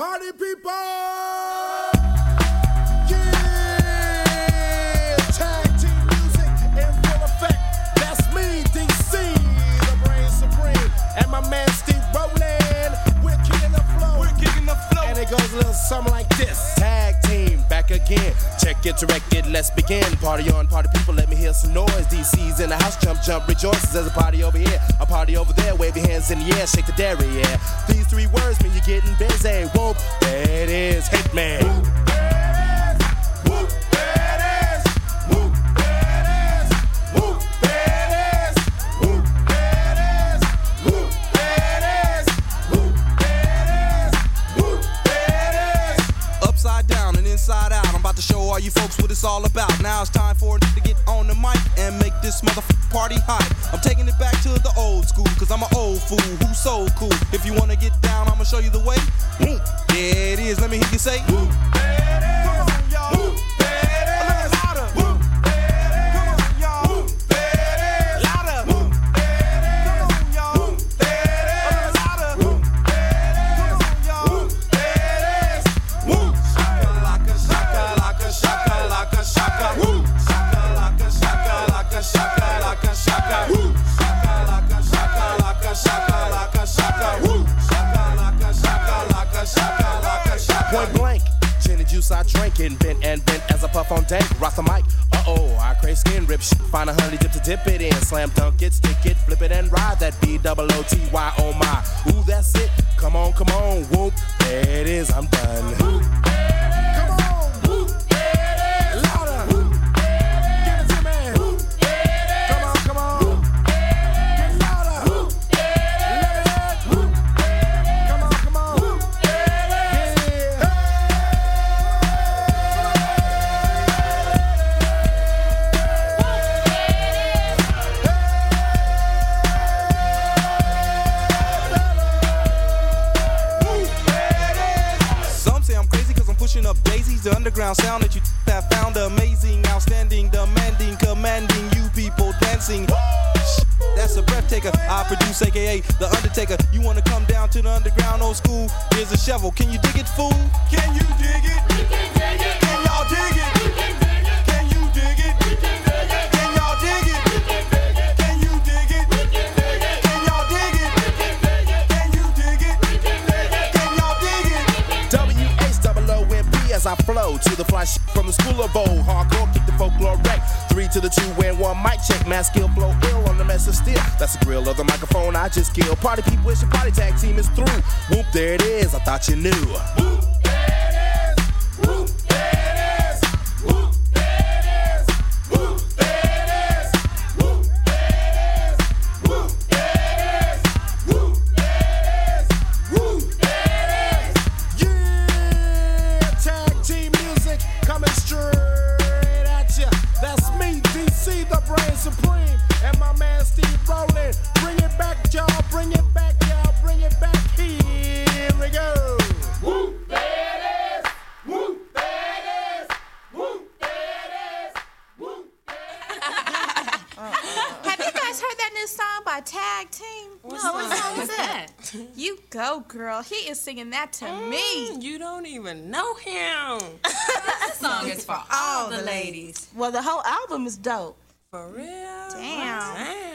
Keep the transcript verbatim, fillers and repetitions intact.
Party people! Yeah! Tag team music in full effect. That's me, D C, the brain supreme. And my man Steve Rowland. We're kicking the flow. We're kicking the flow. And it goes a little something like this. Tag team, back again. Check it, directed, let's begin. Party on, party people, let me hear some noise. D C's in the house, jump, jump, rejoices. There's a party over here, a party over there. Wave your hands in the air, shake the dairy, yeah. These three words mean you're getting busy. Whoop, there it is, Hitman. Whoop, there it is. Whoop, there it is. Whoop, there it is. Whoop, there it is. Whoop, there it is. Whoop, there it is. Whoop, there it is. Whoop, there it is. Upside down and inside out, I'm about to show all you folks what it's all about. Now it's time for it to get on the mic and make this motherfucking party hot. I'm taking it back to the old school, cause I'm an old fool who's so cool. If you wanna get down, I'ma show you the way. Woo. There it is, let me hear you say. Woo. There it is. Come on, y'all. Woo. There it is. A little louder. Woo. There it is. Come on, y'all. Woo. There it is. Louder. Woo. There it is. Come on, y'all. Woo. There it is. A little louder. Woo. There it is. Come on, y'all. Woo. There it is. Woo. Shaka-laka, shaka-laka, shaka-laka, shaka. Woo. Shaka-laka, shaka-laka, shaka-laka, shaka. Woo. Shaka-laka, shaka-laka, shaka-laka, shaka. Woo. Shaka-laka, shaka-laka, shaka-laka, shaka. Point blank, gin and juice I drink and bent and bent as I puff on dank. Rock the mic, uh-oh, I crave skin rip shit. Find a honey dip to dip it in. Slam dunk it, stick it, flip it and ride that B O O T Y, oh my. Ooh, that's it, come on, come on, whoop. There it is, I'm done. Whoop. Come on, whoop. There it is. Louder. Whoop. Give it to me. Whoop. Come on, come on. Whoop. Get louder. Whoop. Let it hit. Whoop. Come on, come on. Whoop. Yeah. Some say I'm crazy cause I'm pushing up daisies. The underground sound that you have found amazing, outstanding, demanding, commanding you people dancing. That's a breath taker. I produce, aka The Undertaker. You wanna come down to the underground old school? Here's a shovel. Can you dig it, fool? Can you dig it? We can dig it. Can y'all dig it? We can dig it. Can you dig it? We can dig it. Can y'all dig it? We can dig it. Can you dig it? We can dig it. Can y'all dig it? We can dig it. Can you dig it? We can dig it. Can y'all dig it? W H O O M P as I flow to the fly shit from the school of old. Hardcore, kick the folklore wreck. Three to the two and one mic check. Mass skill flow ill on the mess of steel. That's the grill of the microphone I just killed. Party people, it's your party tag team is through. Whoop, there it is, I thought you knew. Whoop, there it is. Whoop, there it is. Whoop, there it is. Whoop, there it is. Whoop, there it is. Whoop, there it is. Whoop, there it is. Whoop, there it is. Yeah, tag team music coming straight at ya. That's me, D C, the brain supreme, and my man Steve Rowland. Bring it back, y'all. Bring it back, y'all. Bring it back. Here we go. Whoop, there it is. Whoop, there it is. Whoop, there it is. Whoop, there it is. Have you guys heard that new song by Tag Team? No, what song is that? You go, girl. He is singing that to Mm, me. You don't even know him. This song is for all the ladies. Well, the whole album is dope. For real? Damn. Damn.